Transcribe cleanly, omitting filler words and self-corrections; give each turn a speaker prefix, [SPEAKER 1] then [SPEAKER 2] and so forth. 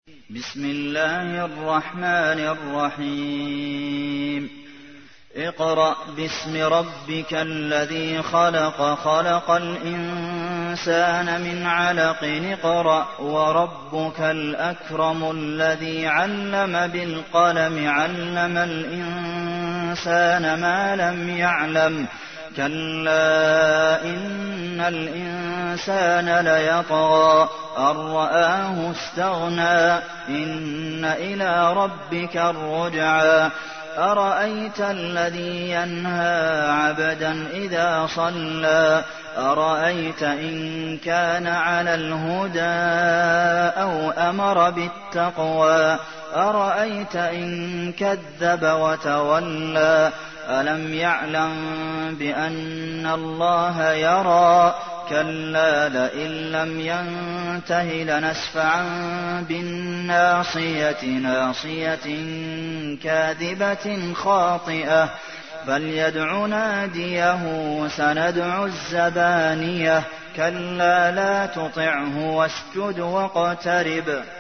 [SPEAKER 1] بسم الله الرحمن الرحيم اقرأ باسم ربك الذي خلق خلق الإنسان من علق اقرأ وربك الأكرم الذي علم بالقلم علم الإنسان ما لم يعلم كلا إن الإنسان ليطغى أن رآه استغنى إن إلى ربك الرجعى أرأيت الذي ينهى عبدا إذا صلى أرأيت إن كان على الهدى أو أمر بالتقوى أرأيت إن كذب وتولى ألم يعلم بأن الله يرى كلا لئن لم ينته لنسفعا بالناصية ناصية كاذبة خاطئة فليدع ناديه سندع الزبانية كلا لا تطعه واسجد واقترب